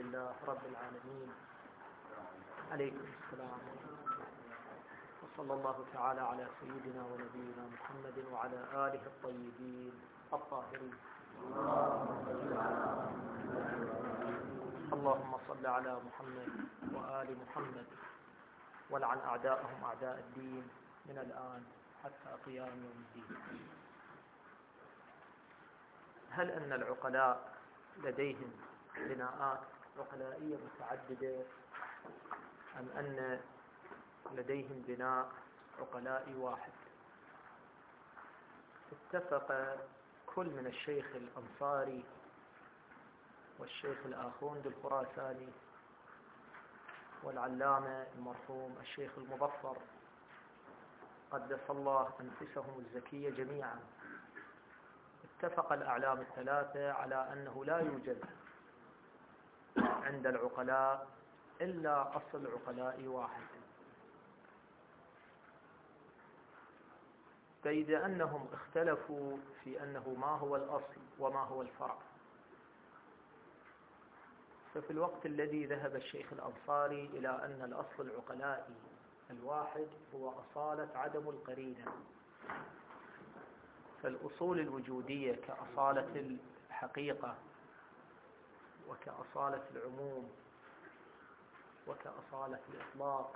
لله رب العالمين. عليكم السلام. وصلى الله تعالى على سيدنا ونبينا محمد وعلى آله الطيبين الطاهرين. اللهم صل على محمد وآل محمد ولعن أعداءهم أعداء الدين من الآن حتى قيام يوم الدين. هل أن العقلاء لديهم بناءات عقلائية متعددة أم أن لديهم بناء عقلائي واحد؟ اتفق كل من الشيخ الأنصاري والشيخ الآخوند الخراساني والعلامة المرحوم الشيخ المظفر قدس الله أنفسهم الزكية جميعا، اتفق الأعلام الثلاثة على أنه لا يوجد عند العقلاء إلا أصل عقلائي واحد، بيد أنهم اختلفوا في أنه ما هو الأصل وما هو الفرع. ففي الوقت الذي ذهب الشيخ الأنصاري إلى أن الأصل العقلائي الواحد هو أصالة عدم القرينة، فالأصول الوجودية كأصالة الحقيقة وكأصالة العموم وكأصالة الإطلاق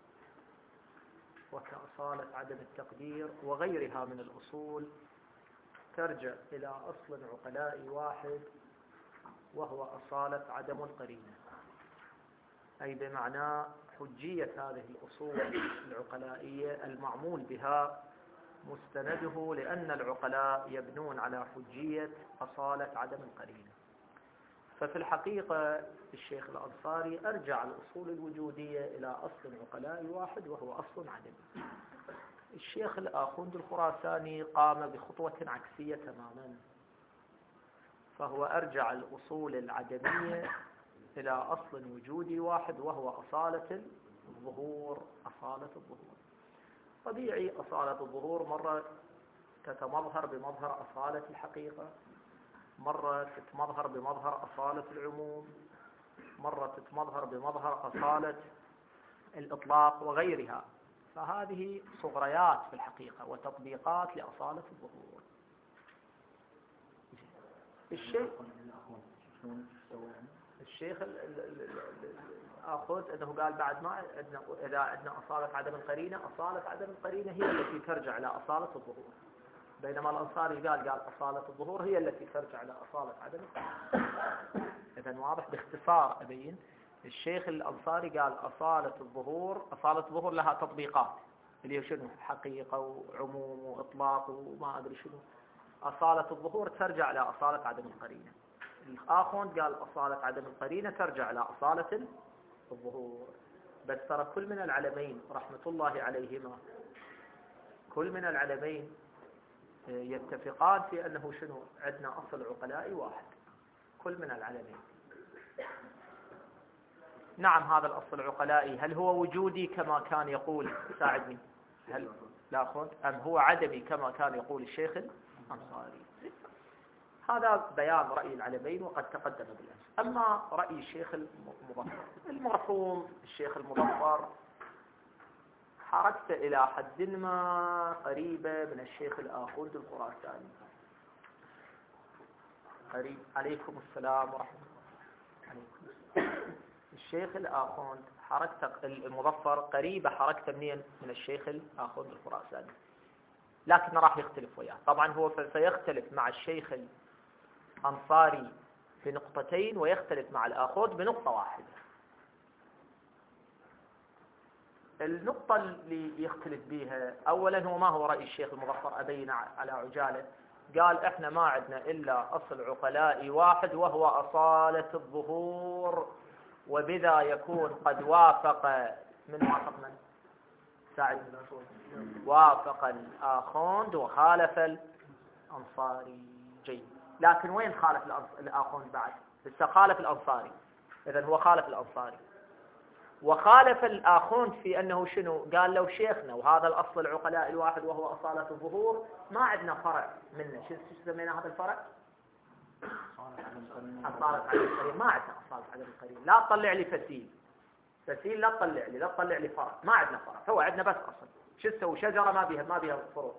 وكأصالة عدم التقدير وغيرها من الأصول ترجع إلى أصل عقلائي واحد وهو أصالة عدم القرينة، أي بمعنى حجية هذه الأصول العقلائية المعمول بها مستنده لأن العقلاء يبنون على حجية أصالة عدم القرينة. ففي الحقيقة الشيخ الأنصاري أرجع الأصول الوجودية إلى أصل عقلائي واحد وهو أصل عدمي. الشيخ الآخوند الخراساني قام بخطوة عكسية تماما، فهو أرجع الأصول العدمية إلى أصل وجودي واحد وهو أصالة الظهور. أصالة الظهور طبيعي، أصالة الظهور مرة تتمظهر بمظهر أصالة الحقيقة، مرة تتمظهر بمظهر أصالة العموم، مرة تتمظهر بمظهر أصالة الإطلاق وغيرها، فهذه صغريات في الحقيقة وتطبيقات لأصالة الظهور. الشيخ الآخوذ أنه قال بعد ما إذا عندنا أصالة عدم القرينة، أصالة عدم القرينة هي التي ترجع إلى أصالة الظهور، بينما الأنصاري قال أصالة الظهور هي التي ترجع إلى أصالة عدم القرينة. إذن واضح باختصار أبين، الشيخ الأنصاري قال أصالة الظهور لها تطبيقات اللي هي شنو؟ حقيقة وعموم وإطلاق وما أدري شنو. أصالة الظهور ترجع إلى أصالة عدم القرينة. الآخوند قال أصالة عدم القرينة ترجع إلى أصالة الظهور. بس ترى كل من العلمين رحمة الله عليهما، كل من العلمين يتفقان في أنه شنو؟ عندنا أصل عقلائي واحد، كل من العلمين. نعم، هذا الأصل العقلائي هل هو وجودي كما كان يقول ساعدني هل لا أخوند، أم هو عدمي كما كان يقول الشيخ الأنصاري؟ هذا بيان رأي العلمين وقد تقدم بالأمس. أما رأي الشيخ المرحوم الشيخ المظفر حركت إلى حد ما قريبة من الشيخ الآخوند الخراساني. قريب. عليكم السلام ورحمة الله. الشيخ الآخوند حركت المظفر قريبة حركت من الشيخ الآخوند الخراساني، لكن راح يختلف وياه. طبعا هو سيختلف مع الشيخ الأنصاري في نقطتين ويختلف مع الآخوند بنقطة واحدة. النقطة اللي يختلف بها أولا هو ما هو رأي الشيخ المظفر، أبين على عجالة. قال إحنا ما عندنا إلا أصل عقلائي واحد وهو أصالة الظهور، وبذا يكون قد وافق من ساعد وافق الآخوند وخالف الأنصاري. جيد، لكن وين خالف الآخوند بعد؟ لسه خالف الأنصاري. إذن هو خالف الأنصاري وخالف الآخوند في أنه شنو؟ قال لو شيخنا وهذا الأصل العقلاء الواحد وهو أصالة الظهور ما عندنا فرع منه. شو سمينا هذا الفرع؟ أصالة عدم القرين. ما عندنا أصالة عدم القرين. لا تطلع لي فسيل، فسيل لا تطلع لي، لا تطلع لي فرع. ما عندنا فرع، هو عندنا بس أصل. شو تسوي؟ شجرة ما بيها فروع،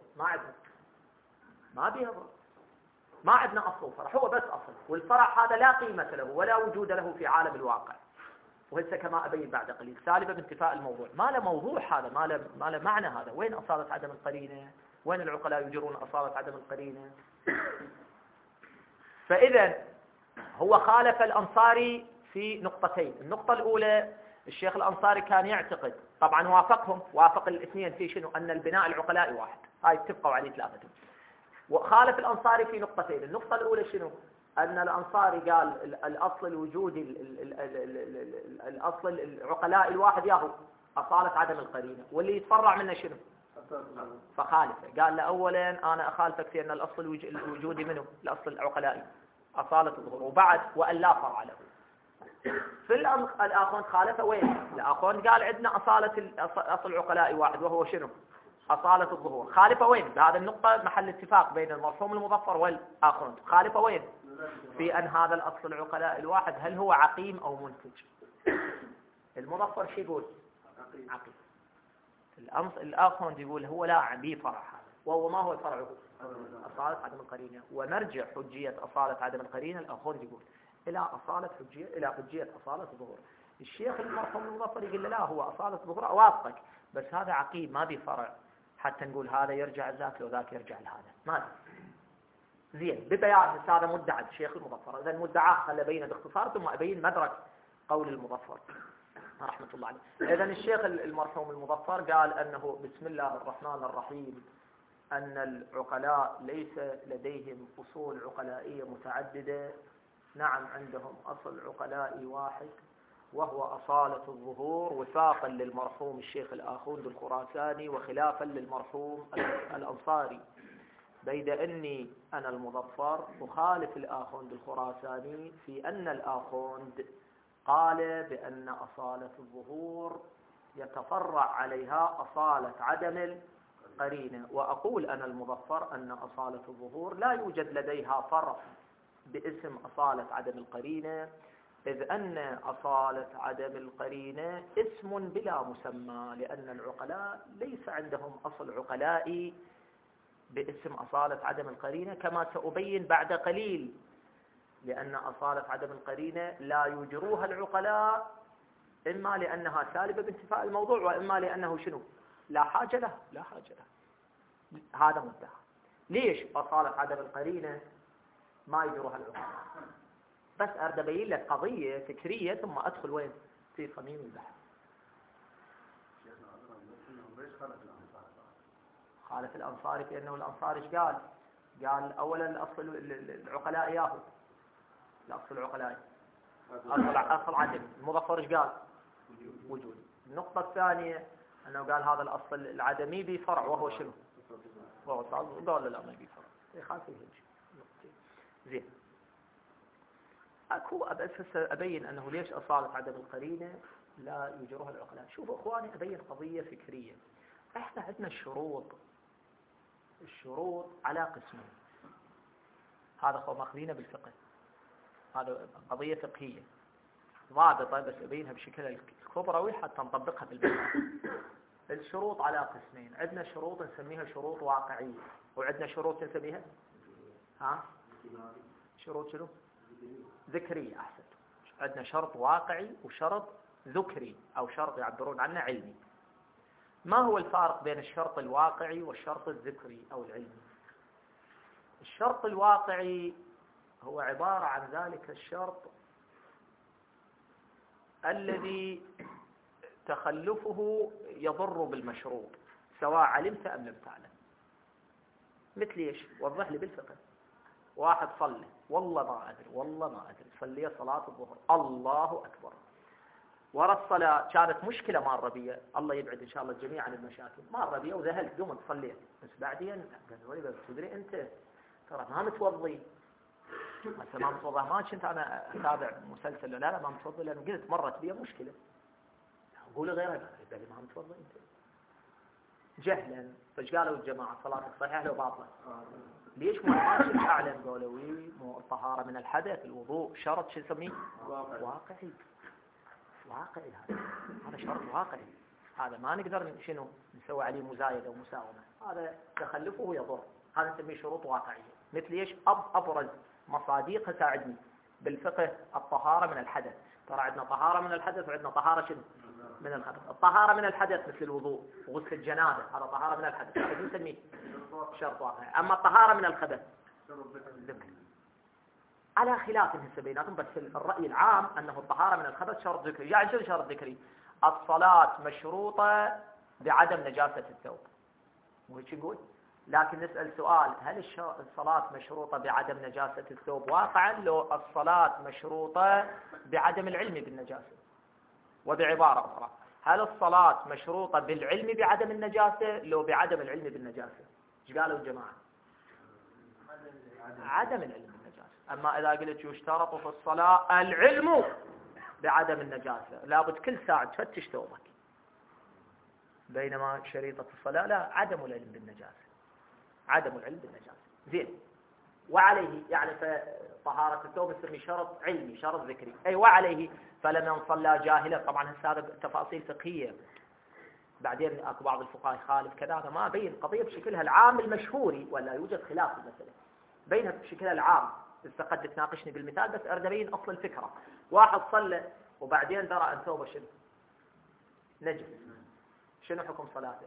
ما بيها فروع، ما عندنا أصل وفرع، هو بس أصل، والفرع هذا لا قيمة له ولا وجود له في عالم الواقع. وهسه كما أبين بعد قليل سالبة بانتفاء الموضوع. ما له موضوع هذا، ما له معنى هذا. وين أصالة عدم القرينة؟ وين العقلاء يجرون أصالة عدم القرينة؟ فإذا هو خالف الأنصاري في نقطتين. النقطة الأولى، الشيخ الأنصاري كان يعتقد، طبعا وافق الاثنين في شنو؟ أن البناء العقلائي واحد، هاي اتفقوا عليه ثلاثتهم. وخالف الأنصاري في نقطتين. النقطة الأولى شنو؟ أن الأنصاري قال الأصل الوجودي، الأصل العقلاء الواحد ياهو أصالة عدم القرينة، واللي يتفرع منه شنو؟ فخالفه. قال له أولا أنا أخالفك في أن الأصل الوجودي منه الأصل العقلائي أصالة الظهور، وبعد وأن لا فرع له. في الآخون خالفه. وين الآخون؟ قال عندنا أصالة أصل العقلاء واحد وهو شنو؟ أصالة الظهور. خالفه وين؟ بهذا النقطة محل اتفاق بين المرحوم المظفر والآخرون. خالفه وين؟ في أن هذا الأصل العقلاء الواحد هل هو عقيم أو منتج؟ المظفر شو يقول؟ عقيم. الآخرون يقول هو لا به فرع هذا، وهو ما هو فرعه؟ أصالة عدم القرينة. ونرجع حجية أصالة عدم القرينة. الآخرون يقول إلى حجية أصالة الظهور. الشيخ المرحوم المظفر يقول لا، هو أصالة الظهور أوافقك، بس هذا عقيم ما به فرع حتى نقول هذا يرجع لذاك وذاك يرجع لهذا. ما زين. ببيان هذا مدعى الشيخ المظفر. إذا المدعى خلى بينه باختصار، ثم أبين مدرك قول المظفر رحمة الله عليه. إذن الشيخ المرحوم المظفر قال أنه بسم الله الرحمن الرحيم أن العقلاء ليس لديهم أصول عقلائية متعددة. نعم عندهم أصل عقلائي واحد وهو أصالة الظهور، وفاقا للمرحوم الشيخ الآخوند الخراساني وخلافا للمرحوم الأنصاري. بيد أني أنا المظفر أخالف الآخوند الخراساني في أن الآخوند قال بأن أصالة الظهور يتفرع عليها أصالة عدم القرينة، وأقول أنا المظفر أن أصالة الظهور لا يوجد لديها فرع باسم أصالة عدم القرينة، إذ أن أصالة عدم القرينة اسم بلا مسمى، لأن العقلاء ليس عندهم أصل عقلائي باسم أصالة عدم القرينة كما سأبين بعد قليل. لأن أصالة عدم القرينة لا يجروها العقلاء، إما لأنها سالبة بانتفاء الموضوع، وإما لأنه شنو؟ لا حاجة له. هذا مدعى. ليش أصالة عدم القرينة ما يجروها العقلاء؟ بس أريد أبين لك قضية فكرية ثم أدخل وين؟ في صميم البحث. خالف الأنصاري في أنه الأنصاري ايش قال؟ قال أولا الأصل العقلاء ياهو، الأصل العقلائي أصل عدم. المظفر ايش قال؟ وجود. النقطة الثانية أنه قال هذا الأصل العدمي بفرع وهو شنو؟ وهو قال لا ما بفرع. يخالف الهج. زين. أكو أبين أنه ليش أصالة عدم القرينة لا يجرها العقلاء. شوفوا إخواني، أبين قضية فكرية. إحنا عندنا الشروط على قسمين. هذا هو ماخذينه بالفقه، هذا قضية فقهية ضابطة، بس أبينها بشكل الكبروي حتى نطبقها بالبحث. الشروط على قسمين. عندنا شروط نسميها شروط واقعية، وعندنا شروط نسميها شروط شنو؟ ذكرية. أحسن. عندنا شرط واقعي وشرط ذكري، أو شرط يعبرون عنه علمي. ما هو الفارق بين الشرط الواقعي والشرط الذكري أو العلمي؟ الشرط الواقعي هو عبارة عن ذلك الشرط الذي تخلفه يضر بالمشروط سواء علمت أم لم تعلم. مثل ايش؟ وضح لي بالفقه. واحد صلى، والله ما أدري صلي صلاة الظهر، الله أكبر، ورا الصلاة كانت مشكلة مارة بيا، الله يبعد إن شاء الله الجميع عن المشاكل، مارة بيا وذهلت قمت صليت، بس بعدين قالوا لي بس تدري أنت ترى ما متوضي. مثلا ما متوضي، ما كنت أنا أتابع مسلسل، لا ما متوضي، لأنه قلت مرت بيا مشكلة. أقول غيرها قال لي ما متوضي أنت. جهلا، فايش قالوا الجماعة؟ صلاتك صحيحة لو باطلة. ليش ما أعلم؟ قالوا مو الطهارة من الحدث، الوضوء شرط شو نسميه؟ واقعي. واقعي هذا شرط واقعي، هذا ما نقدر شنو نسوي عليه مزايدة ومساومة، هذا تخلفه يضر، هذا نسميه شروط واقعية. مثل ايش؟ أبرز مصاديق تساعدني بالفقه الطهارة من الحدث. ترى عندنا طهارة من الحدث وعندنا طهارة شنو؟ من الخبث. الطهارة من الحدث مثل الوضوء وغسل الجنابة، هذا طهارة من الحدث، هذا نسميه شرط واقعي. أما الطهارة من الخبث ذكر على خلاف هسه بيناتهم، بس الرأي العام أنه الطهارة من الخبث شرط ذكري. يعني شنو شرط ذكري؟ الصلاة مشروطة بعدم نجاسة الثوب، وهيك نقول. لكن نسأل سؤال، هل الصلاة مشروطة بعدم نجاسة الثوب واقعا، لو الصلاة مشروطة بعدم العلم بالنجاسة؟ وبعبارة أخرى، هل الصلاة مشروطة بالعلم بعدم النجاسة لو بعدم العلم بالنجاسة؟ ايش قالوا الجماعة؟ عدم العلم بالنجاسة. أما إذا قلت يشترط في الصلاة العلم بعدم النجاسة، لابد كل ساعة تفتش ثوبك، بينما شريطة الصلاة لا، عدم العلم بالنجاسة، عدم العلم بالنجاسة. زين، وعليه يعني فطهارة الثوب نسميه شرط علمي، شرط ذكري. أي وعليه فلمن صلى جاهلا، طبعا هذا تفاصيل فقهية، بعدين اكو بعض الفقهاء يخالف كذا، أنا ما بين قضية بشكلها العام المشهوري، ولا يوجد خلاف في المسألة بينها بشكلها العام. إذا قد تناقشني بالمثال بس أريد أبين أصل الفكرة. واحد صلى وبعدين درى أن ثوبه شنو؟ نجس، شنو حكم صلاته؟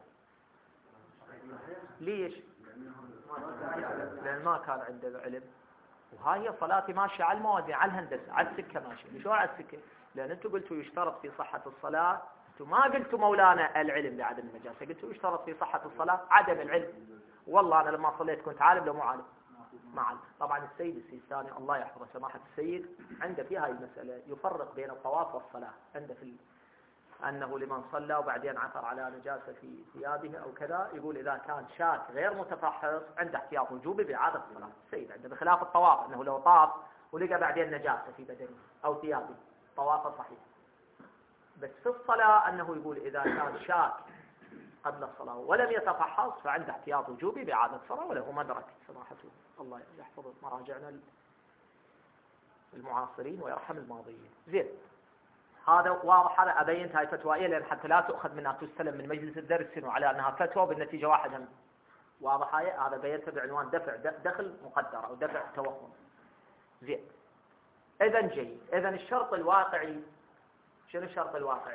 ليش؟ لأن ما كان عنده علم، وهاي هي صلاتي ماشية على الموازين، على الهندسة، على السكة ماشية. شلون على السكة؟ لأن أنتم قلتوا يشترط في صحة الصلاة، أنتم ما قلتوا مولانا العلم بعدم النجاسة، قلتوا يشترط في صحة الصلاة عدم العلم. والله أنا لما صليت كنت عالم لو مو عالم؟ ما عالم. طبعا السيد السيستاني الله يحفظه سماحة السيد عنده في هاي المسألة يفرق بين الطواف والصلاة، عنده في أنه لمن صلى وبعدين عثر على نجاسة في ثيابه أو كذا، يقول إذا كان شاك غير متفحص عنده احتياط وجوبي بإعادة الصلاة. السيد عنده بخلاف الطواف، أنه لو طاف ولقى بعدين نجاسة في بدنه أو ثيابه طوافه صحيح. بس في الصلاة أنه يقول إذا كان شاك قبل الصلاة ولم يتفحص فعنده احتياط وجوبي بإعادة الصلاة، وله مدرك سماحته الله يحفظ مراجعنا المعاصرين ويرحم الماضيين. زين، هذا واضح. هذا أبينت هاي فتوائية لأن حتى لا تؤخذ منها تستلم من مجلس الدرس وعلى أنها فتوى بالنتيجة واحدة. واضح هذا بينته بعنوان دفع دخل مقدر أو دفع توهم. زين، إذن جيد. إذن الشرط الواقعي شنو؟ الشرط الواقعي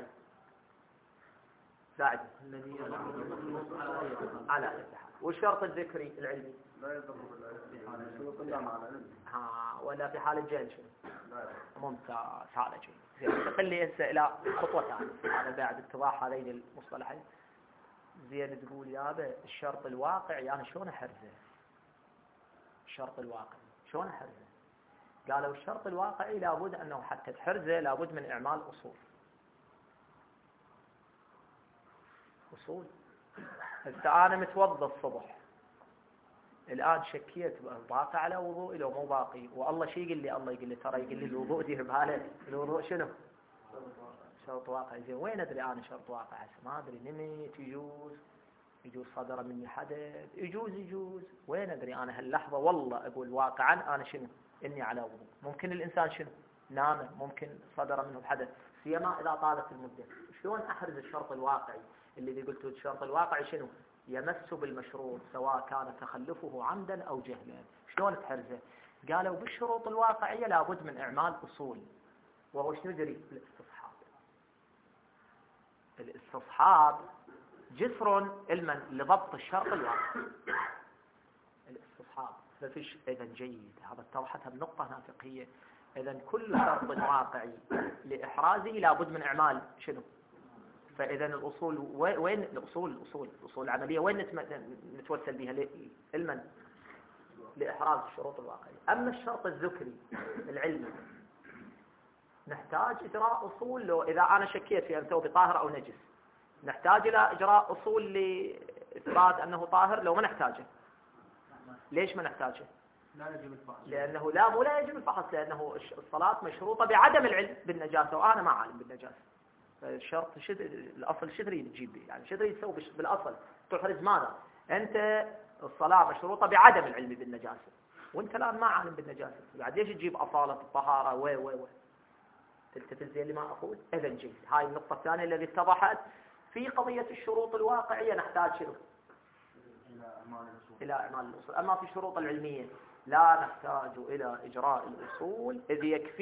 ساعد على الاتحاد. والشرط الذكري العلمي لا يضر بالعلم ولا في حال الجهل شنو؟ ممتاز، هذا جيد. زين، انتقل لي هسه الى خطوه ثانيه، هذا بعد اتضاح هذين المصطلحين. زين، تقول يا الشرط الواقعي انا شلون احرزه؟ الشرط الواقعي شلون احرزه؟ قالوا الشرط الواقعي لابد انه حتى تحرزه لابد من اعمال اصول. هسه انا متوضى الصبح، الآن شكيت باقي على وضوئي لو مو باقي، والله شي يقول لي؟ الله يقول لي ترى يقول لي الوضوء دير بهالك، الوضوء شنو؟ شرط واقعي. زين، وين أدري أنا شرط واقع؟ هسه ما أدري، نمت يجوز صدر مني حدث، يجوز وين أدري أنا هاللحظة؟ والله أقول واقعا أنا شنو؟ إني على وضوء. ممكن الإنسان شنو؟ نام، ممكن صدر منه الحدث، سيما إذا طالت المدة. شلون أحرز الشرط الواقعي اللي قلتوا الشرط الواقعي شنو؟ يمس بالمشروط سواء كان تخلفه عمدا أو جهلا. شلون تحرزه؟ قالوا بالشروط الواقعية لابد من إعمال أصول، وهو شنو يدري؟ الاستصحاب جسر علما لضبط الشرط الواقعي. الاستصحاب فيش. إذا جيد، هذا اتضحت بنقطة هنا فقهية. إذا كل شرط واقعي لإحرازه لابد من إعمال شنو؟ فإذا الأصول وين؟ الأصول العملية وين نتوسل بها؟ علما لإحراز الشروط الواقعية. أما الشرط الذكري العلمي نحتاج إجراء أصول. لو إذا أنا شكيت في أن ثوبي طاهر أو نجس نحتاج إلى إجراء أصول لإثبات أنه طاهر، لو ما نحتاجه. ليش ما نحتاجه؟ لا يجب الفحص، لأنه لا يجب الفحص، لأنه الصلاة مشروطة بعدم العلم بالنجاسة وأنا ما عالم بالنجاسة. الشرط الأصل شو تريد تجيب؟ يعني شو تريد تسوي بالأصل؟ تحرز ماذا؟ أنت الصلاة مشروطة بعدم العلم بالنجاسة، وأنت الآن ما عالم بالنجاسة، بعد ليش تجيب أصالة الطهارة و تلتفت زي اللي ما أقول؟ إذا جيد، هاي النقطة الثانية التي اتضحت في قضية الشروط الواقعية. نحتاج شنو؟ إلى أعمال الأصول. أما في الشروط العلمية لا نحتاج إلى إجراء الأصول، إذ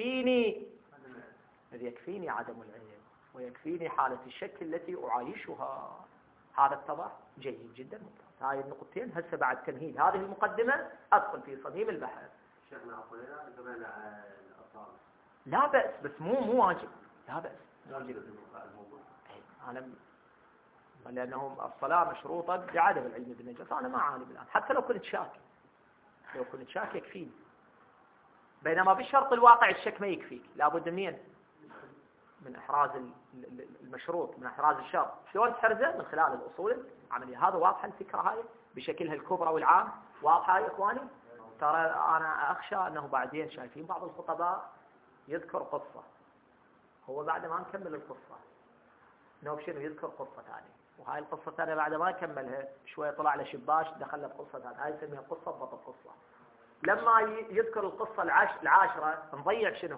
يكفيني عدم العلم ويكفيني حالة الشك التي أعايشها. هذا اتضح؟ جيد جدا، ممتاز. هاي النقطتين هسه بعد تمهيد هذه المقدمة أدخل في صميم البحث. شيخنا أقولنا قبل الأصالة لا بأس، بس مو واجب، لا بأس واجب. أنا لأنهم الصلاة مشروطة بعدم العلم بالنجاسة، أنا ما أعالم الآن حتى لو كنت شاك، يكفيني. بينما بالشرط الواقع الشك ما يكفيك، لابد من إحراز المشروط، من إحراز الشرط. شلون تحرزه؟ من خلال الأصول العملية. هذا واضحة الفكرة هاي بشكلها الكبرى والعام، واضحة يا إخواني؟ ترى أنا أخشى أنه بعدين شايفين بعض الخطباء يذكر قصة، هو بعد ما نكمل القصة نوب شنو يذكر قصة ثانية، وهاي القصة الثانية بعد ما كملها شوية طلع له شباش دخل بقصة ثانية، هاي نسميها قصة ضبط القصة. لما يذكر القصة العاشرة نضيع شنو؟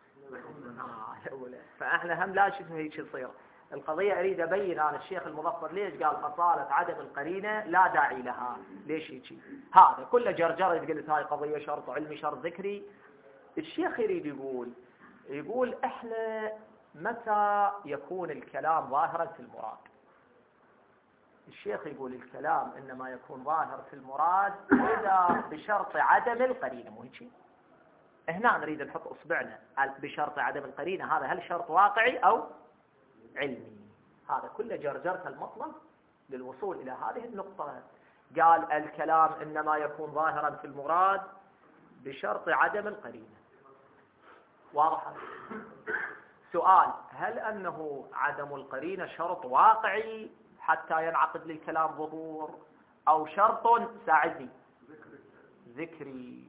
فاحنا هم لا شنو هيك يصير. القضية أريد أبين أنا الشيخ المظفر ليش قال أصالة عدم القرينة لا داعي لها، ليش هيك؟ هذا كله جرجرة قلت هاي قضية شرط علمي شرط ذكري. الشيخ يريد يقول احنا متى يكون الكلام ظاهرا في المراد؟ الشيخ يقول الكلام إنما يكون ظاهر في المراد إذا بشرط عدم القرينة، مو هيك؟ هنا نريد نحط إصبعنا بشرط عدم القرينة، هذا هل شرط واقعي أو علمي؟ هذا كله جرجرة المطلب للوصول إلى هذه النقطة. قال الكلام إنما يكون ظاهرا في المراد بشرط عدم القرينة. واضح؟ سؤال: هل أنه عدم القرينة شرط واقعي حتى ينعقد للكلام ظهور، أو شرط ساعدني ذكري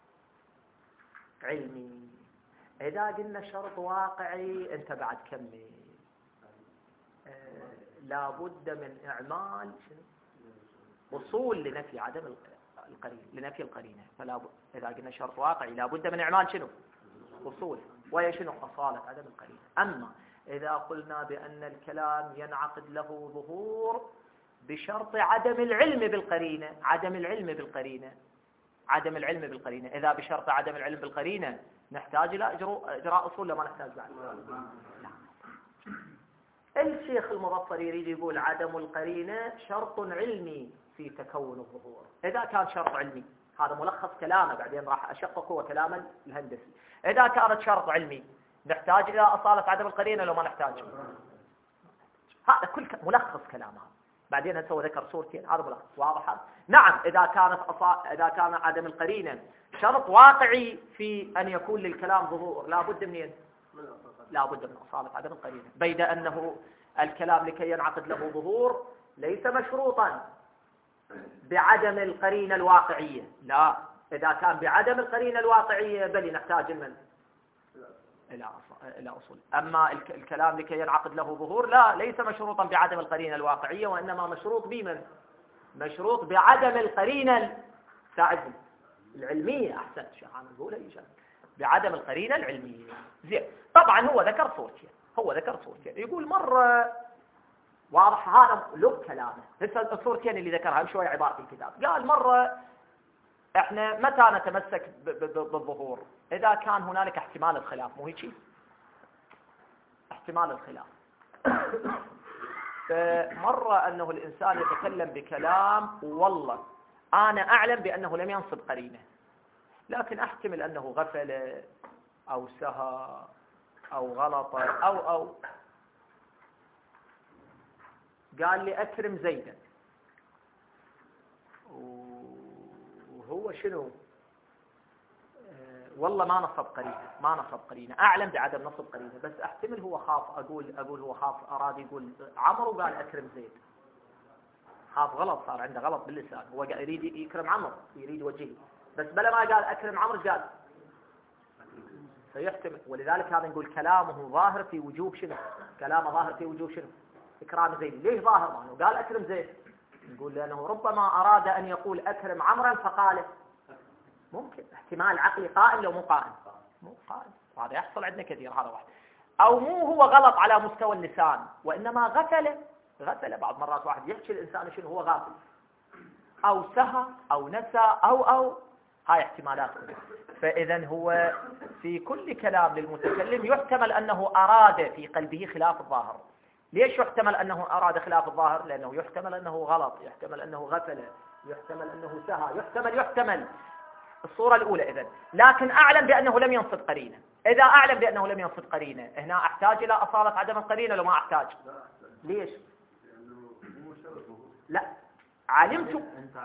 علمي؟ إذا قلنا شرط واقعي أنت بعد كمل، لابد من إعمال وصول لنفي عدم القرينة، لنفي القرينة. إذا قلنا شرط واقعي لابد من إعمال شنو؟ وصول، وهي شنو؟ أصالة عدم القرينة. أما إذا قلنا بأن الكلام ينعقد له ظهور بشرط عدم العلم بالقرينة، عدم العلم بالقرينة، إذا بشرط عدم العلم بالقرينة نحتاج إلى إجراء أصول لما نحتاج بعد؟ لا. الشيخ المظفر يريد يقول عدم القرينة شرط علمي في تكون الظهور. إذا كان شرط علمي، هذا ملخص كلامه، بعدين راح أشقق هو كلام الهندسي. إذا كانت شرط علمي نحتاج إلى أصالة عدم القرينة لو ما نحتاج؟ هذا كل ملخص كلامه، بعدين هسه ذكر صورتين، هذا ملخص. واضح؟ نعم. إذا كان عدم القرينة شرط واقعي في أن يكون للكلام ظهور، لابد من أصالة عدم القرينة، بيد أنه الكلام لكي ينعقد له ظهور ليس مشروطا بعدم القرينة الواقعية. لا، إذا كان بعدم القرينة الواقعية بل نحتاج إلى أصول. أما الكلام لكي ينعقد له ظهور لا، ليس مشروطا بعدم القرينة الواقعية، وإنما مشروط مشروط بعدم القرينة العلمية. أحسنت شيخ عامر، نقولها إيجاد بعدم القرينة العلمية. زين. طبعا هو ذكر صورتين، يقول مرة واضح هذا لب كلامه. الصورتين اللي ذكرها شوية عبارة في الكتاب. قال مرة احنا متى نتمسك بالظهور؟ إذا كان هنالك احتمال الخلاف، مو هيك؟ احتمال الخلاف. فمرة أنه الإنسان يتكلم بكلام والله أنا أعلم بأنه لم ينصب قرينه، لكن أحتمل أنه غفل أو سهى أو غلط أو قال لي أكرم زيدا، وهو شنو؟ والله ما نصب قرينة، أعلم بعدم نصب قرينة، بس أحتمل هو خاف، أقول هو خاف، أراد يقول عمرو وقال أكرم زيد، خاف غلط، صار عنده غلط باللسان، هو يريد يكرم عمرو، يريد يوجهه، بس بلا ما قال أكرم عمرو قال فيحتمل. ولذلك هذا نقول كلامه ظاهر في وجوب شنو؟ كلامه ظاهر في وجوب شنو؟ إكرام زيد. ليش ظاهر؟ ما قال أكرم زيد، نقول لأنه ربما أراد أن يقول أكرم عمرا فقال ممكن احتمال عقلي قائم لو مو قائم، مو قائم، وهذا يحصل عندنا كثير. هذا واحد. أو مو هو غلط على مستوى اللسان وإنما غفل. بعض مرات واحد يحكي الإنسان شنو هو غافل، أو سهى أو نسى أو هاي احتمالات. فإذا هو في كل كلام للمتكلم يحتمل أنه أراد في قلبه خلاف الظاهر. ليش يحتمل أنه أراد خلاف الظاهر؟ لأنه يحتمل أنه غلط، يحتمل أنه غفل، يحتمل أنه سهى، يحتمل الصورة الأولى. إذن لكن أعلم بأنه لم ينصب قرينة. إذا أعلم بأنه لم ينصب قرينة هنا أحتاج إلى أصالة عدم القرينة لو ما أحتاج؟ ليش؟ لا علمت.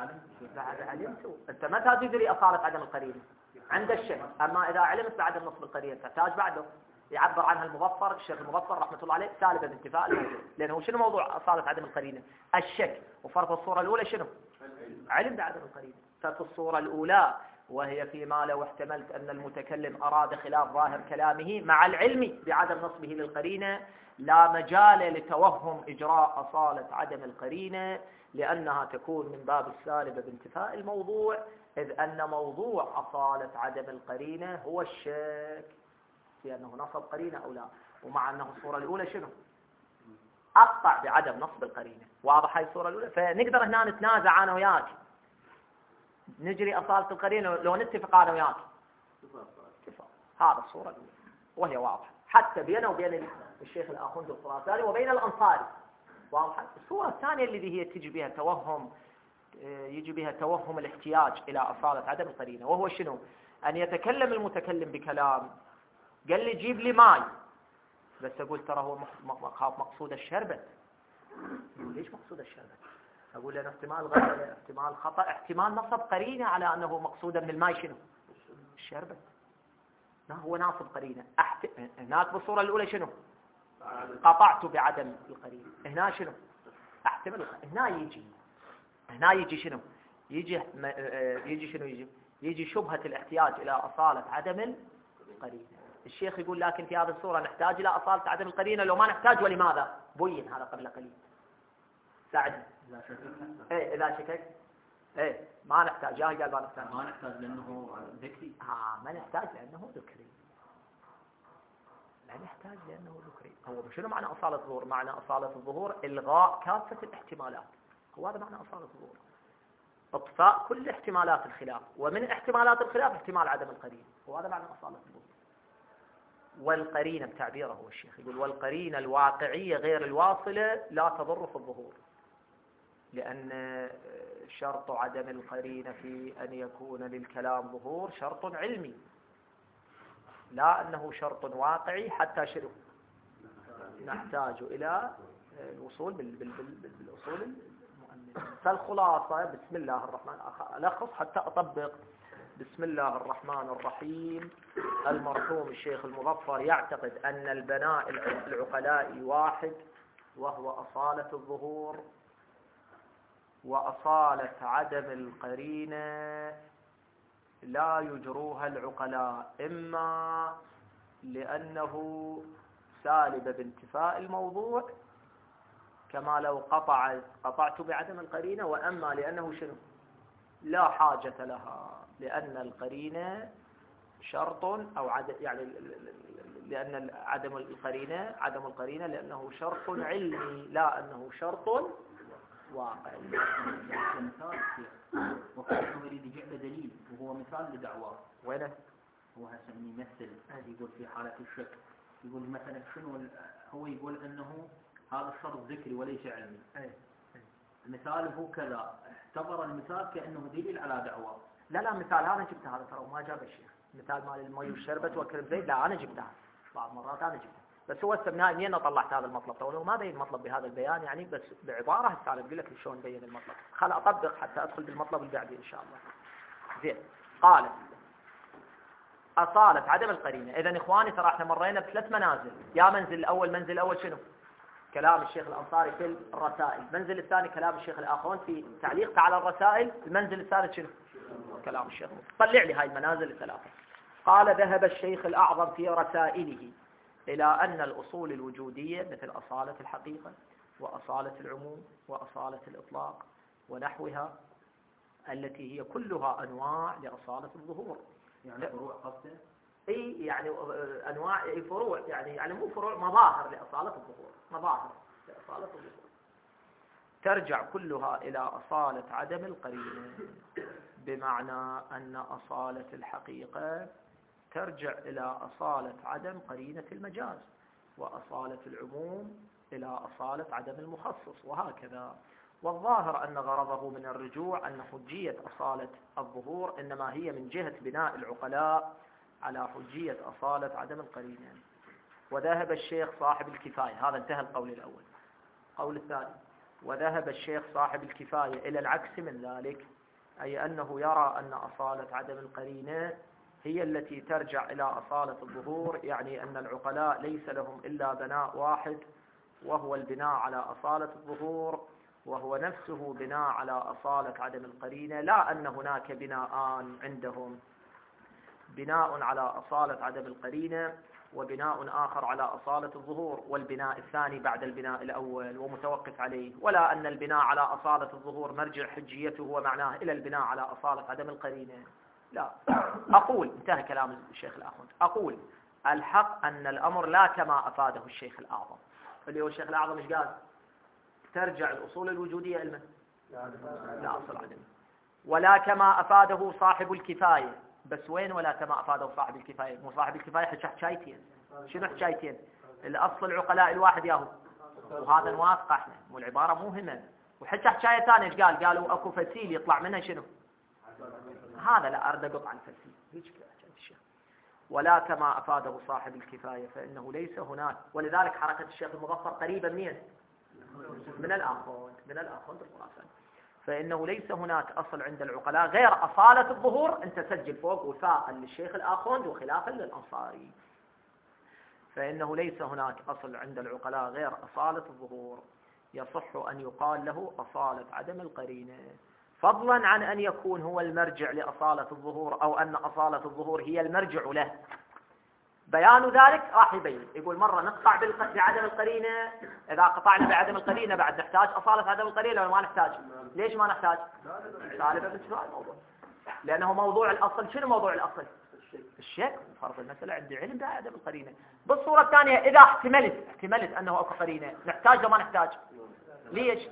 أنت متى تدري أصالة عدم القرينة؟ عند الشك. أما إذا علمت بعدم نصب القرينة تحتاج بعده. يعبر عنها المظفر، الشيخ المظفر رحمة الله عليه، سالبة بانتفاء الموضوع. لأنه شنو موضوع أصالة عدم القرينة؟ الشك. وفرق الصورة الأولى شنو؟ علم بعدم القرينة. ففي الصورة الأولى وهي فيما لو احتملت أن المتكلم أراد خلاف ظاهر كلامه مع العلم بعدم نصبه للقرينة لا مجال لتوهم إجراء أصالة عدم القرينة، لأنها تكون من باب السالبة بانتفاء الموضوع، إذ أن موضوع أصالة عدم القرينة هو الشك في أنه نصب قرينة أو لا. ومع أنه الصورة الأولى شنو؟ أقطع بعدم نصب القرينة. واضح هاي الصورة الأولى؟ فنقدر هنا نتنازع أنا وياك، نجري أصالة القرينة لو نتفق أنا وياك اتفاق. هذا الصورة الأولى وهي واضحة حتى بينه وبين الشيخ الآخوندي الخراساني وبين الأنصاري. واضحة. الصورة الثانية التي هي يجي بها توهم الاحتياج إلى أصالة عدم القرينة، وهو شنو؟ أن يتكلم المتكلم بكلام قال لي جيب لي ماي، بس أقول ترى هو مقصود الشربت. ليش مقصود الشربت؟ أقول لأنه احتمال غلط، احتمال خطأ، احتمال نصب قرينة على أنه مقصودا من الماي شنو؟ الشربت. لا هو ناصب قرينة. هناك بالصورة الأولى شنو؟ قطعت بعدم القرينة. هنا شنو؟ احتمل. هنا يجي شنو؟ يجي شنو؟ يجي شبهة الاحتياج إلى أصالة عدم القرينة. الشيخ يقول لكن في هذه الصورة نحتاج إلى أصالة عدم القرينة لو ما نحتاج، ولماذا؟ بين هذا قبل قليل. ساعدني. إذا شكك ما نحتاج. يا قال ما نحتاج لأنه ذكري. ما نحتاج لأنه ذكري. لا نحتاج لأنه ذكري. هو شنو معنى أصالة الظهور؟ معنى أصالة الظهور إلغاء كافة الاحتمالات. هو هذا معنى أصالة الظهور، اطفاء كل احتمالات الخلاف، ومن احتمالات الخلاف احتمال عدم القرينة. وهذا معنى أصالة الظهور. والقرينة بتعبيره هو الشيخ يقول والقرينة الواقعية غير الواصلة لا تضر في الظهور، لأن شرط عدم القرينة في أن يكون للكلام ظهور شرط علمي، لا أنه شرط واقعي حتى شنو نحتاج إلى الوصول بالأصول المؤمنة. فالخلاصة بسم الله الرحمن ألخص حتى أطبق. بسم الله الرحمن الرحيم. المرحوم الشيخ المظفر يعتقد أن البناء العقلائي واحد، وهو أصالة الظهور، وأصالة عدم القرينة لا يجروها العقلاء، إما لأنه سالب بانتفاء الموضوع كما لو قطعت بعدم القرينة، وأما لأنه شنو لا حاجة لها، لأن القرينة شرط أو يعني لأن عدم القرينة لأنه شرط علمي لا أنه شرط واقعي. مثال وكأنه يريد يجعل دليل، وهو مثال لدعواه. وينه؟ هو هسه يمثل يقول في حالة الشك، يقول مثلا شنو هو يقول أنه هذا الشرط ذكري وليس علمي. المثال هو كذا، اعتبر المثال كأنه دليل على دعواه. لا مثال أنا جبته هذا ترى ما جاب الشيخ، مثال مال المي والشربت وكرم زيت، لا أنا جبتها بعض مرات أنا جبتها، بس هو السبناء منين طلعت هذا المطلب؟ طبعا ما بين المطلب بهذا البيان يعني، بس بعبارة هسه أقول لك شلون بين المطلب. خل أطبق حتى أدخل بالمطلب اللي بعدي إن شاء الله. زين. قال أصالة عدم القرينة. إذا إخواني ترى احنا مرينا بثلاث منازل. يا منزل الأول شنو؟ كلام الشيخ الأنصاري في الرسائل. المنزل الثاني كلام الشيخ الآخون في تعليقه على الرسائل. المنزل الثالث شنو؟ كلام الشيخ. طلع لي هاي المنازل الثلاثة. قال ذهب الشيخ الأعظم في رسائله إلى أن الأصول الوجودية مثل أصالة الحقيقة وأصالة العموم وأصالة الإطلاق ونحوها التي هي كلها أنواع لأصالة الظهور. يعني فروع قصده؟ أي يعني أنواع، أي فروع، يعني مو فروع، مظاهر لأصالة الظهور، مظاهر لأصالة الظهور ترجع كلها إلى أصالة عدم القرينة، بمعنى أن أصالة الحقيقة ترجع إلى أصالة عدم قرينة المجاز، وأصالة العموم إلى أصالة عدم المخصص، وهكذا. والظاهر أن غرضه من الرجوع أن حجية أصالة الظهور إنما هي من جهة بناء العقلاء على حجية أصالة عدم القرينة. وذهب الشيخ صاحب الكفاية، هذا انتهى القول الأول. القول الثاني: وذهب الشيخ صاحب الكفاية إلى العكس من ذلك، أي أنه يرى أن أصالة عدم القرينة هي التي ترجع إلى أصالة الظهور، يعني أن العقلاء ليس لهم إلا بناء واحد، وهو البناء على أصالة الظهور، وهو نفسه بناء على أصالة عدم القرينة، لا أن هناك بناءان عندهم، بناء على أصالة عدم القرينة وبناء آخر على أصالة الظهور، والبناء الثاني بعد البناء الأول ومتوقف عليه، ولا أن البناء على أصالة الظهور مرجع حجيته ومعناه إلى البناء على أصالة عدم القرينة. لا، أقول، انتهى كلام الشيخ الأخوند، أقول الحق أن الأمر لا كما أفاده الشيخ الأعظم، اللي هو الشيخ الأعظم إيش قال؟ ترجع الأصول الوجودية إلى لا أصل عدمي، ولا كما أفاده صاحب الكفاية. بس وين ولا كما أفاده صاحب الكفاية؟ مو صاحب الكفاية حكايتين. شنو حكايتين؟ الأصل العقلاء الواحد ياهو، وهذا نوافق احنا، والعبارة مهمة. وحكى حكاية ثانية ايش قال؟ قالوا اكو فسيل يطلع منها شنو؟ هذا لا أرد أقطع الفسيل، هيك حكاية الشيخ. ولا كما أفاده صاحب الكفاية، فإنه ليس هناك، ولذلك حركة الشيخ المظفر قريبة منين؟ من الآخوند الخراساني. فإنه ليس هناك أصل عند العقلاء غير أصالة الظهور، أنت سجل فوق وفاقا للشيخ الآخوند وخلافا للأنصاري. فإنه ليس هناك أصل عند العقلاء غير أصالة الظهور، يصح أن يقال له أصالة عدم القرينة، فضلا عن أن يكون هو المرجع لأصالة الظهور، أو أن أصالة الظهور هي المرجع له. بيان ذلك راح يبين، يقول مرة نقطع بعدم القرينة، إذا قطعنا بعدم القرينة بعد نحتاج أصالة عدم القرينة ولا ما نحتاج؟ ليش ما نحتاج؟ سالبة بانتفاء الموضوع، لأنه موضوع الأصل. شنو موضوع الأصل؟ الشك. فرض المسألة عندي علم بعدم القرينة. بالصورة الثانية إذا احتملت أنه أكو قرينة، نحتاج ولا ما نحتاج؟ ليش؟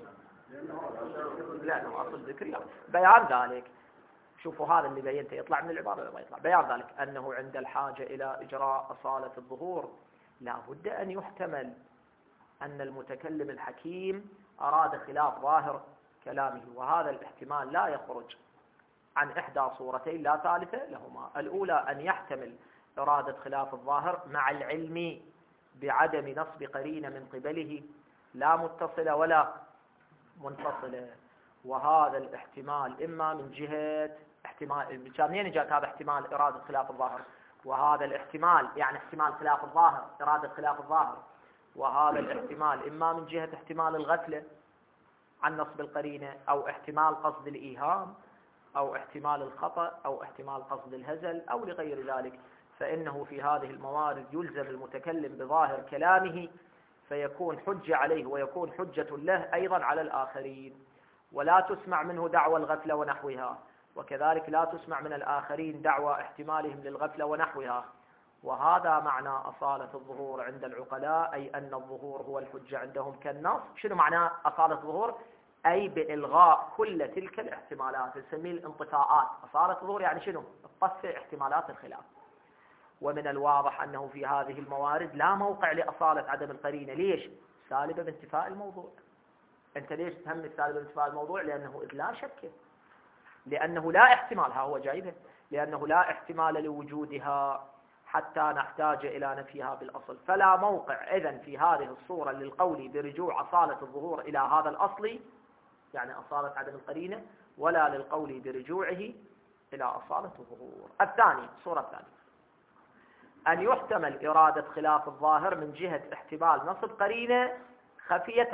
لأنه أصل ذكري. بيان ذلك، شوفوا هذا اللي بينته يطلع من العبارة ولا ما يطلع. بيان ذلك أنه عند الحاجة إلى إجراء أصالة الظهور لا بد أن يحتمل أن المتكلم الحكيم أراد خلاف ظاهر كلامه، وهذا الاحتمال لا يخرج عن إحدى صورتين لا ثالثة لهما. الأولى أن يحتمل إرادة خلاف الظاهر مع العلم بعدم نصب قرينة من قبله لا متصلة ولا منفصلة، وهذا الاحتمال إما من جهة احتمال، منين جاءت هذا احتمال إرادة خلاف الظاهر؟ وهذا الاحتمال يعني احتمال خلاف الظاهر، إرادة خلاف الظاهر، وهذا الاحتمال إما من جهة احتمال الغفلة عن نصب القرينة، أو احتمال قصد الإيهام، أو احتمال الخطأ، أو احتمال قصد الهزل، أو لغير ذلك. فإنه في هذه الموارد يلزم المتكلم بظاهر كلامه، فيكون حجة عليه ويكون حجة له أيضا على الآخرين، ولا تسمع منه دعوى الغفلة ونحوها، وكذلك لا تسمع من الآخرين دعوى احتمالهم للغفلة ونحوها. وهذا معنى أصالة الظهور عند العقلاء، أي أن الظهور هو الحجة عندهم كالنص. شنو معنى أصالة الظهور؟ أي بإلغاء كل تلك الاحتمالات، نسميه الانطفاءات. أصالة الظهور يعني شنو؟ تطفئ احتمالات الخلاف. ومن الواضح أنه في هذه الموارد لا موقع لأصالة عدم القرينة. ليش؟ سالبة بانتفاء الموضوع. أنت ليش تهم السالبة بانتفاء الموضوع؟ لأنه لا شك، لأنه لا احتمال، ها هو جايبه، لأنه لا احتمال لوجودها حتى نحتاج إلى نفيها بالأصل. فلا موقع إذن في هذه الصورة للقول برجوع أصالة الظهور إلى هذا الأصل، يعني أصالة عدم القرينة، ولا للقول برجوعه إلى أصالة الظهور. الثاني، الصورة الثانية، أن يحتمل إرادة خلاف الظاهر من جهة احتمال نصب قرينة خفيت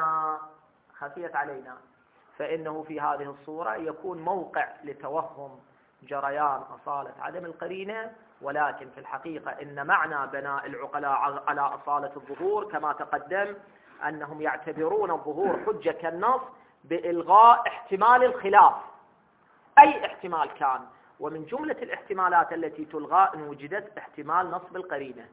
علينا، فإنه في هذه الصورة يكون موقع لتوهم جريان أصالة عدم القرينة، ولكن في الحقيقة إن معنى بناء العقلاء على أصالة الظهور كما تقدم أنهم يعتبرون الظهور حجة كالنص، بإلغاء احتمال الخلاف أي احتمال كان. ومن جملة الاحتمالات التي تلغى إن وجدت احتمال نصب القرينة،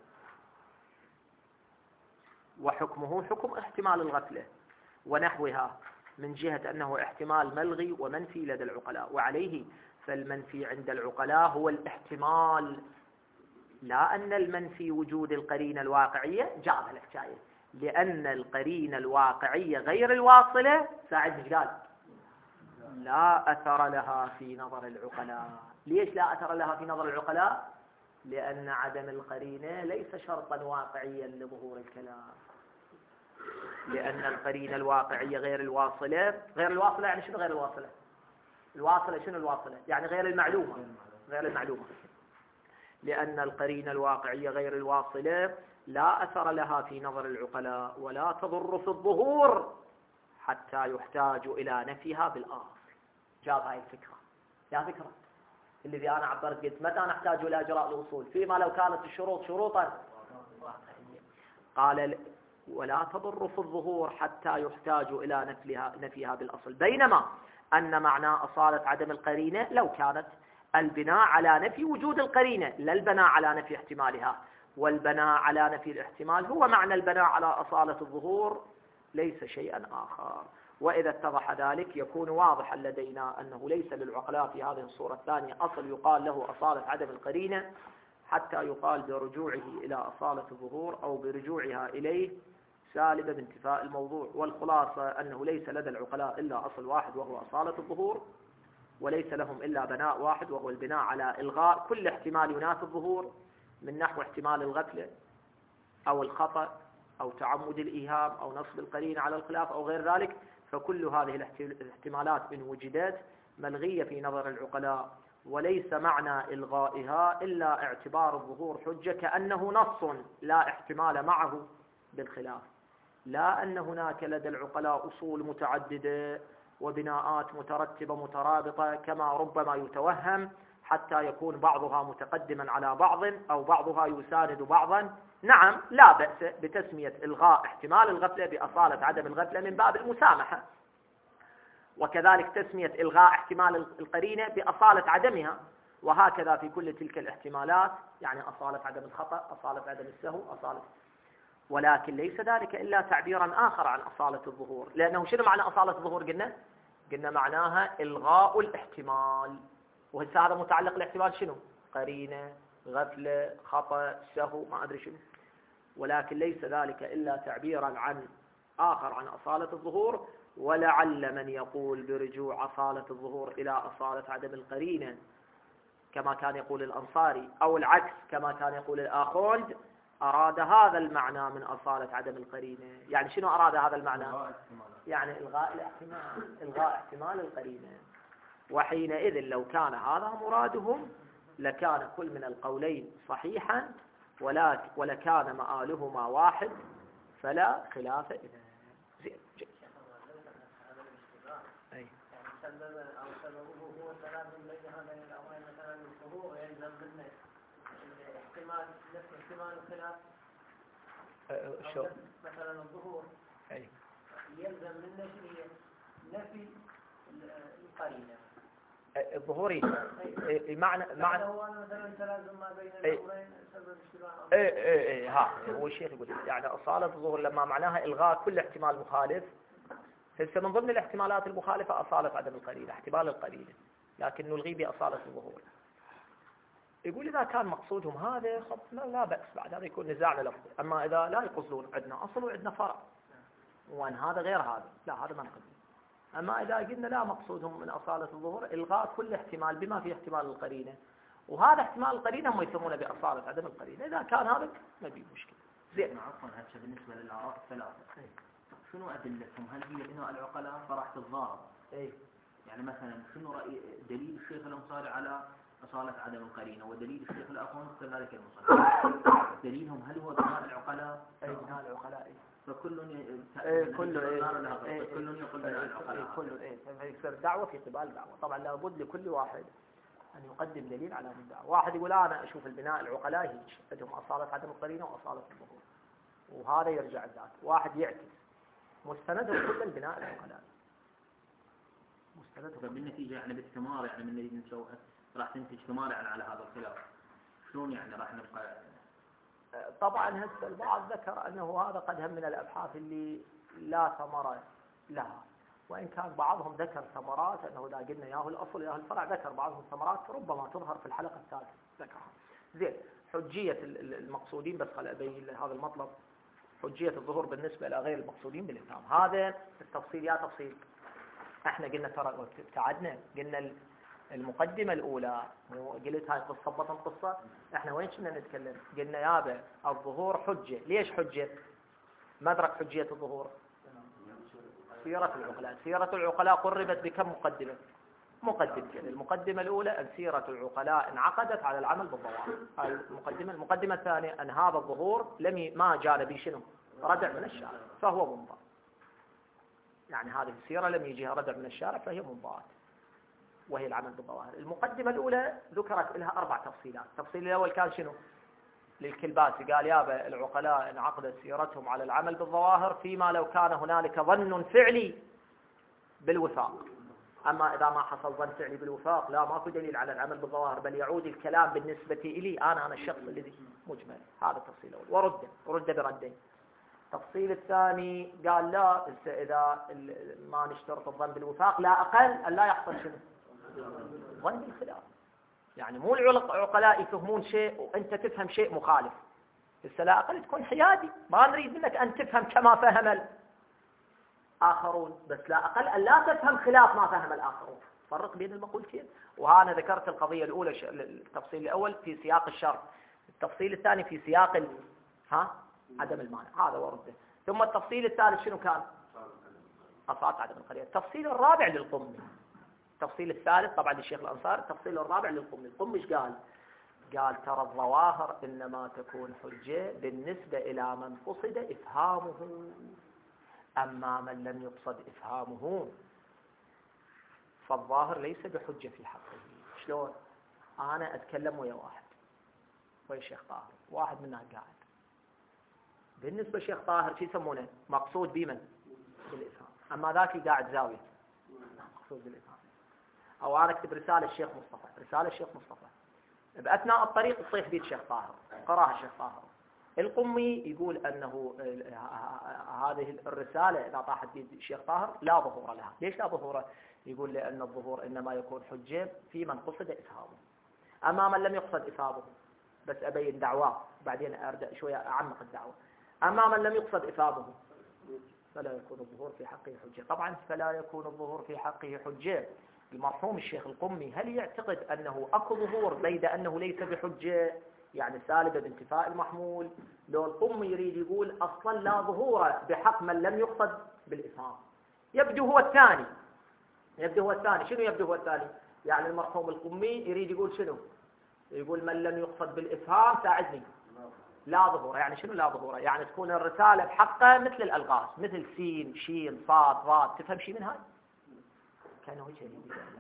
وحكمه حكم احتمال الغفلة ونحوها، من جهة أنه احتمال ملغي ومنفي لدى العقلاء. وعليه فالمنفي عند العقلاء هو الاحتمال، لا أن المنفي وجود القرينة الواقعية. جاب الحكاية لأن القرينة الواقعية غير الواصلة ساعد قال لا أثر لها في نظر العقلاء. ليش لا أثر لها في نظر العقلاء؟ لأن عدم القرينة ليس شرطا واقعيا لظهور الكلام، لأن القرينة الواقعية غير الواصلة. غير الواصلة يعني شنو غير الواصلة؟ الواصلة شنو الواصلة؟ يعني غير المعلومة، غير المعلومة. لأن القرينة الواقعية غير الواصلة لا أثر لها في نظر العقلاء ولا تضر في الظهور حتى يحتاج إلى نفيها بالآخر. جاب هاي الفكرة. يا فكرة الذي أنا عبرت قلت متى نحتاج إلى إجراء الأصول؟ فيما لو كانت الشروط شروطا واقعية. قال ولا تضر في الظهور حتى يحتاج إلى نفيها بالأصل. بينما أن معنى أصالة عدم القرينة لو كانت البناء على نفي وجود القرينة لا البناء على نفي احتمالها، والبناء على نفي الاحتمال هو معنى البناء على أصالة الظهور ليس شيئا آخر. وإذا اتضح ذلك يكون واضحا لدينا أنه ليس للعقلاء في هذه الصورة الثانية أصل يقال له أصالة عدم القرينة حتى يقال برجوعه إلى أصالة الظهور أو برجوعها إليه سالبة بانتفاء الموضوع. والخلاصة أنه ليس لدى العقلاء إلا أصل واحد وهو أصالة الظهور، وليس لهم إلا بناء واحد وهو البناء على إلغاء كل احتمال ينافي الظهور من نحو احتمال الغفلة أو الخطأ أو تعمد الإيهام أو نصب القرينة على الخلاف أو غير ذلك. فكل هذه الاحتمالات إن وجدت ملغية في نظر العقلاء، وليس معنى إلغائها إلا اعتبار الظهور حجة كأنه نص لا احتمال معه بالخلاف، لا أن هناك لدى العقلاء أصول متعددة وبناءات مترتبة مترابطة كما ربما يتوهم، حتى يكون بعضها متقدما على بعض أو بعضها يساند بعضا. نعم لا بأس بتسمية إلغاء احتمال الغفلة بأصالة عدم الغفلة من باب المسامحة، وكذلك تسمية إلغاء احتمال القرينة بأصالة عدمها، وهكذا في كل تلك الاحتمالات، يعني أصالة عدم الخطأ، أصالة عدم السهو، أصالة. ولكن ليس ذلك إلا تعبيرا آخر عن أصالة الظهور. لأنه شنو معنى أصالة الظهور؟ قلنا معناها إلغاء الاحتمال، وهذا هذا متعلق الاحتمال شنو؟ قرينة، غفلة، خطأ، سهو، ما أدري شنو. ولكن ليس ذلك إلا تعبيرا عن آخر عن أصالة الظهور. ولعل من يقول برجوع أصالة الظهور إلى أصالة عدم القرينة كما كان يقول الأنصاري، أو العكس كما كان يقول الآخوند، أراد هذا المعنى من أصالة عدم القرينة. يعني شنو أراد هذا المعنى؟ يعني إلغاء الاحتمال، إلغاء احتمال القرينة. وحينئذ لو كان هذا مرادهم لكان كل من القولين صحيحا ولكان مآلهما واحد فلا خلاف إذا. زين جيد. أي. سببه هو تلازم بين هذين الأمرين، مثلا الظهور يلزم منه احتمال نفس احتمال الخلاف. شو؟ مثلا الظهور أي. يلزم منه نفي القرينة. الظهوري معنى هو مثلا تلازم ما بين الأمرين سبب اشتباه. ها هو الشيخ يقول يعني أصالة الظهور لما معناها إلغاء كل احتمال مخالف. هسه من ضمن الاحتمالات المخالفة أصالة عدم القرينة، احتمال القرينة، لكن نلغي بأصالة الظهور. يقول إذا كان مقصودهم هذا لا بأس، بعد هذا يكون نزاعنا لفظي. أما إذا لا يقصدون عندنا أصل وعندنا فرع وأن هذا غير هذا، لا هذا ما نقصد. أما إذا قلنا لا مقصودهم من أصالة الظهور إلغاء كل احتمال بما فيه احتمال القرينة، وهذا احتمال القرينة هم يسمونه بأصالة عدم القرينة، إذا كان هذا ما فيه مشكلة. زين. عفوا هذا بالنسبة للآراء الثلاثة شنو أدلتهم؟ هل هي بناء العقلاء فراح تتضارب؟ يعني مثلا شنو رأي دليل الشيخ الأنصاري على أصالة عدم القرينة ودليل الشيخ الأخوان كذلك المصنف؟ دليلهم هل هو بناء العقلاء؟ بناء العقلاء. فكل كل يقول بناء العقلاء. فيصير دعوة في قبال دعوة. طبعا لابد لكل واحد أن يقدم دليل على من دعوة. واحد يقول أنا أشوف البناء العقلاء هيك عندهم أصالة عدم القرينة وأصالة الظهور، وهذا يرجع الذات. واحد يعكس مستندهم كل البناء العقلاء. فبالنتيجة يعني بالثمار يعني من اللي نسوي راح تنتج ثمار يعني على هذا الخلاف. شلون يعني راح نبقى؟ طبعا هسه البعض ذكر أنه هذا قدهم من الأبحاث اللي لا ثمرة لها، وإن كان بعضهم ذكر ثمرات، أنه إذا قلنا ياهو الأصل ياهو الفرع، ذكر بعضهم ثمرات ربما تظهر في الحلقة الثالثة ذكرها. زين، حجية المقصودين، بس خل أبين هذا المطلب، حجية الظهور بالنسبة إلى غير المقصودين بالإتهام. هذا التفصيل يا تفصيل. احنا قلنا ترى ابتعدنا، قلنا المقدمة الأولى قلت هاي قصة بطن قصة، احنا وين كنا نتكلم؟ قلنا يابا الظهور حجة. ليش حجة؟ مدرك حجية الظهور سيرة العقلاء. سيرة العقلاء قربت بكم مقدمة؟ مقدمتين. المقدمة الأولى أن سيرة العقلاء انعقدت على العمل بالظواهر، هاي المقدمة. المقدمة الثانية أن هذا الظهور ما جاء به شنو؟ ردع من الشارع فهو منضبط. يعني هذه السيرة لم يجيها ردع من الشارع فهي منضبط، وهي العمل بالظواهر. المقدمة الأولى ذكرت لها 4 تفصيلات. التفصيل الأول كان شنو؟ للكلباسي، قال يابا العقلاء انعقدت سيرتهم على العمل بالظواهر فيما لو كان هنالك ظن فعلي بالوفاق. أما إذا ما حصل ظن فعلي بالوفاق لا، ماكو دليل على العمل بالظواهر، بل يعود الكلام بالنسبة إلي أنا الشخص الذي مجمل. هذا التفصيل الأول، ورد بردين. التفصيل الثاني قال لا، إذا ما نشترط الظن بالوفاق لا أقل أن لا يحصل شنو؟ ظن بالخلاف. يعني مو العقلاء يفهمون شيء وأنت تفهم شيء مخالف، بس لا أقل تكون حيادي، ما نريد منك أن تفهم كما فهم الآخرون، بس لا أقل أن لا تفهم خلاف ما فهم الآخرون. فرق بين المقولتين. وأنا ذكرت القضية الأولى، التفصيل الأول في سياق الشرط، التفصيل الثاني في سياق عدم المانع، هذا ورده. ثم التفصيل الثالث شنو كان؟ أصالة عدم القرية. التفصيل الرابع للقمي. التفصيل الثالث طبعا للشيخ الأنصاري، التفصيل الرابع للقمي. القمي ايش قال؟ قال ترى الظواهر إنما تكون حجة بالنسبة إلى من قصد إفهامه، أما من لم يقصد إفهامه فالظاهر ليس بحجة في حقه. شلون؟ أنا أتكلم ويا ويا الشيخ طاهر، واحد منا قاعد، بالنسبة للشيخ طاهر شو يسمونه؟ مقصود بمن؟ بالإفهام. أما ذاك قاعد زاوية مقصود بالإفهام. أو أنا أكتب رسالة الشيخ مصطفى، بأثناء الطريق تصيح بيت الشيخ طاهر، قراها الشيخ طاهر. القمي يقول أنه هذه الرسالة إذا طاحت بيت الشيخ طاهر لا ظهور لها. ليش لا ظهور؟ يقول لأن الظهور إنما يكون حجة في من قصد إفهامه، أما من لم يقصد إفهامه. بس أبين دعواه بعدين أرجع شوية أعمق الدعوة. أما من لم يقصد إفهامه فلا يكون الظهور في حقه حجة. طبعا فلا يكون الظهور في حقه حجة المرحوم الشيخ القمي هل يعتقد أنه أكو ظهور بيد أنه ليس بحجة، يعني سالبة بانتفاء المحمول؟ لو القمي يريد يقول أصلا لا ظهور بحق من لم يقصد بالإفهام، يبدو هو الثاني. شنو يبدو هو الثاني؟ يعني المرحوم القمي يريد يقول شنو؟ يقول من لم يقصد بالإفهام ساعدني لا ظهور. يعني شنو لا ظهور؟ يعني تكون الرسالة بحقه مثل الألغاز، مثل سين شين صاد ضاد، تفهم شيء من هاي؟ كانه شيء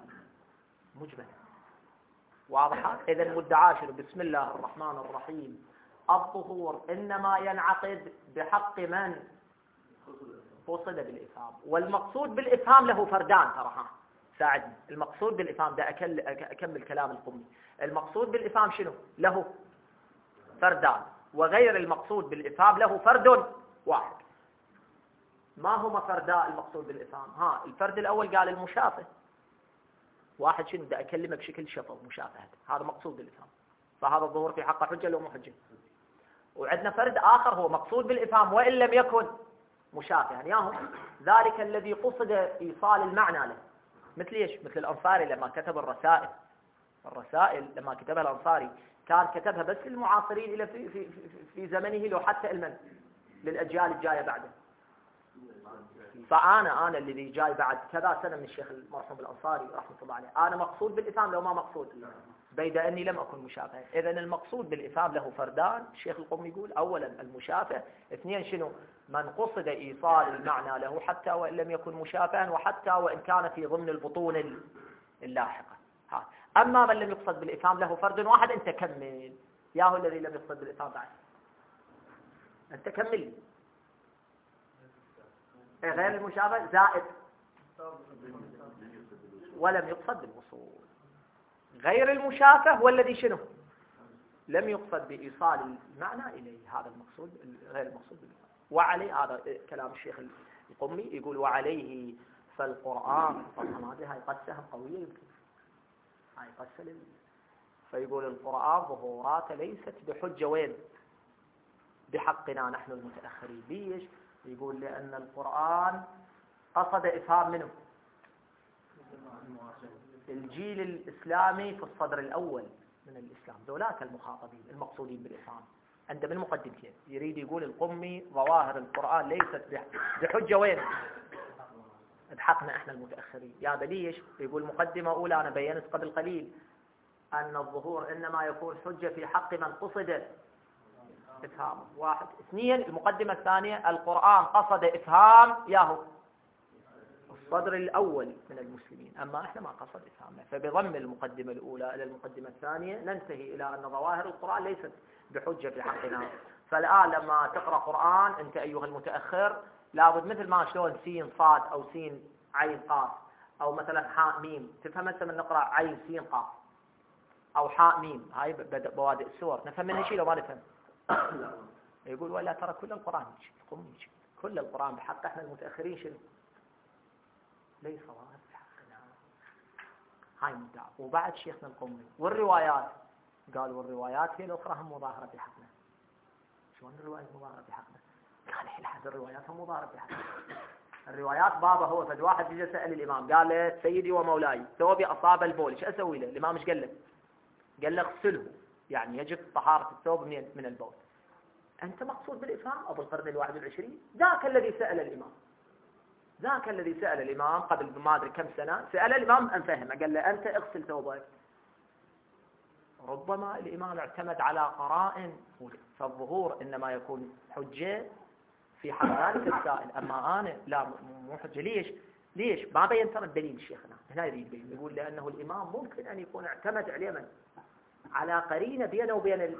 مجمل واضحة. إذا المدعى شنو؟ بسم الله الرحمن الرحيم، الظهور إنما ينعقد بحق من قصد بالإفهام. والمقصود بالإفهام له فردان، ترى ساعدني. المقصود بالإفهام ده أكمل كلام القمي. المقصود بالإفهام شنو؟ له فردان، وغير المقصود بالإفهام له فرد واحد. ما هما فردا المقصود بالإفهام؟ الفرد الأول قال المشافه، واحد شنو بدي أكلمك بشكل شفوي مشافهة، هذا مقصود بالإفهام، فهذا الظهور في حقه حجة لو مو حجة. وعندنا فرد آخر هو مقصود بالإفهام وإن لم يكن مشافها، يعني ذلك الذي قصد إيصال المعنى له. مثل إيش؟ مثل الأنصاري لما كتب الرسائل لما كتبها الأنصاري كان كتبها بس للمعاصرين إلى في زمنه، لو حتى للأجيال الجاية بعده. فأنا الذي جاي بعد كذا سنة من الشيخ المرحوم الأنصاري رحمة الله عليه، أنا مقصود بالإفهام لو ما مقصود، بيد أني لم أكن مشافه. إذن المقصود بالإفهام له فردان. الشيخ القومي يقول أولا المشافه، اثنين شنو؟ من قصد إيصال المعنى له حتى وإن لم يكن مشافها، وحتى وإن كان في ضمن البطون اللاحقة. أما من لم يقصد بالإفهام له فرد واحد. أنت كمل ياهو الذي لم يقصد بالإفهام بعد، أنت كمل. غير المشابه زائد ولم يقصد بالوصول. غير المشافه والذي شنو لم يقصد بإيصال المعنى إليه، هذا المقصود غير المقصود بالمعنى. وعليه هذا كلام الشيخ القمي يقول وعليه فالقرآن، طبعا هذه هاي قصة قوية يمكن هاي قصة فيقول القرآن ظهوراته ليست بحجة وين بحقنا نحن المتأخرين. ليش؟ يقول لأن القرآن قصد إفهام منه الجيل الإسلامي في الصدر الأول من الإسلام، ذولاك المخاطبين المقصودين بالإفهام. عند من مقدمتين يريد يقول القمي ظواهر القرآن ليست بحجة وين بحقنا احنا المتأخرين. يا بليش؟ يقول مقدمة أولى أنا بينت قبل قليل أن الظهور إنما يكون حجة في حق من قصد إفهامه. واحد. اثنين، المقدمة الثانية القرآن قصد إفهام ياهو الصدر الأول من المسلمين، أما إحنا ما قصد إفهامنا. فبضم المقدمة الأولى إلى المقدمة الثانية ننتهي إلى أن ظواهر القرآن ليست بحجة في حقنا. فالآن لما تقرأ قرآن أنت أيها المتأخر لابد مثل ما شلون سين صاد أو سين عين قاف أو مثلا حاء ميم، تفهم هسه من نقرأ عين سين قاف أو حاء ميم، هاي بوادئ السور نفهم منها شيء لو ما نفهم. يقول ولا ترى كل القرآن يجي كل القرآن بحق احنا المتأخرين شنو ليس ظاهر بحقنا. هاي مدعى. وبعد شيخنا القمي والروايات قال والروايات هي الأخرى هم مظاهرة بحقنا. شلون الروايات مظاهرة بحقنا؟ قال الحد الروايات هم مظاهرة بحقنا. الروايات بابا هو فد واحد يجي سأل الإمام قال له سيدي ومولاي ثوبي أصاب البول ايش أسوي له؟ الإمام ايش قال له؟ قال له اغسله، يعني يجب طهارة الثوب من البول. أنت مقصود بالإفهام أبو القرن ال21 ذاك الذي سأل الإمام، ذاك الذي سأل الإمام قبل ما أدري كم سنة، سأل الإمام أن فهمه قال له أنت اغسل ثوبك. ربما الإمام اعتمد على قرائن، فالظهور إنما يكون حجة في حق ذلك السائل، أما أنا لا مو حجة. ليش ما بين ترى الدليل شيخنا هنا يريد بين يقول لأنه الإمام ممكن أن يكون اعتمد عليه من على قرينة بينه وبين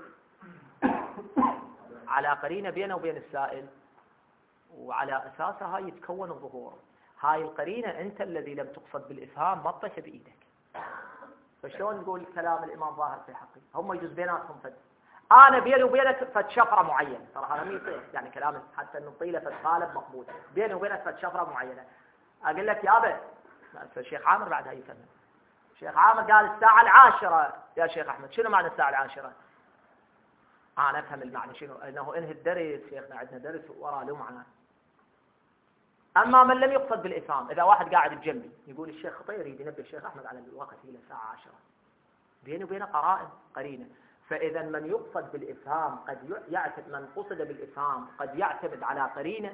على قرينة بينه وبين السائل، وعلى أساسها هاي يتكون الظهور. هاي القرينة أنت الذي لم تقصد بالإفهام ما طيح بإيدك. فشلون نقول كلام الإمام ظاهر في حقي؟ هم يجوز بيناتهم فد أنا بيني وبينك فد شفرة معينة، ترى هذا ما يصير يعني كلام حتى إنه طيلة فد قالب مقبول بيني وبينك فد شفرة معينة. أقول لك يا أبا الشيخ عامر بعد هاي يفهم. الشيخ عامر قال الساعة 10 يا شيخ أحمد، شنو معنى الساعة 10؟ أنا أفهم المعنى شنو، أنه إنه الدرس شيخنا عندنا درس ورا له معنى. أما من لم يقصد بالإفهام، إذا واحد قاعد بجنبي يقول الشيخ خطير يريد ينبه الشيخ أحمد على الوقت إلى الساعة 10، بينه وبينه قرينة. فإذا من يقصد بالإفهام قد يعتمد، من قصد بالإفهام قد يعتمد على قرينة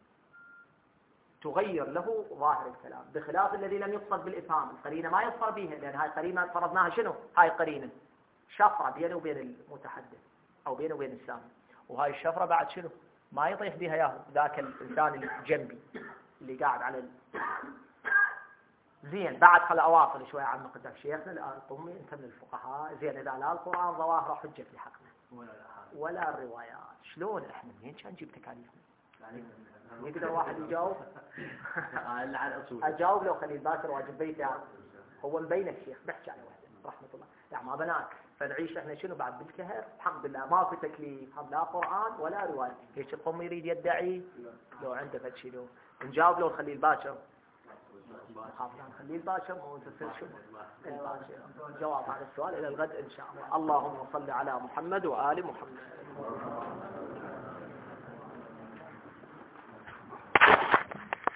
تغير له ظاهر الكلام، بخلاف الذي لم يقصد بالإفهام القرينة ما يظفر بها، لأن هاي قرينة فرضناها شنو؟ هاي قرينة شفرة بينه وبين المتحدث أو بينه وبين السامع، وهاي الشفرة بعد شنو؟ ما يطيح بها ياهو ذاك الإنسان الجنبي اللي قاعد على زين. بعد خل أواصل شوية عن مقدم شيخنا القمي، أنت من الفقهاء. زين إذا لا القرآن ظواهر حجة في حقنا ولا الروايات، شلون إحنا منين كان نجيب تكاليفنا؟ يقدر واحد يجاوب؟ أجاوب لو خليل باكر واجب بيت يعني. هو مبين الشيخ بحكي على واحد رحمة الله لا ما بنات، فنعيش احنا شنو بعد بالكهر الحمد لله ماكو تكليف، لا قرآن ولا رواية. ليش القوم يريد يدعي لو عنده فشي؟ لو نجاوب لو خليل باكر خليل باكر هو شو الجواب على السؤال إلى الغد إن شاء الله. اللهم صل على محمد وآل محمد.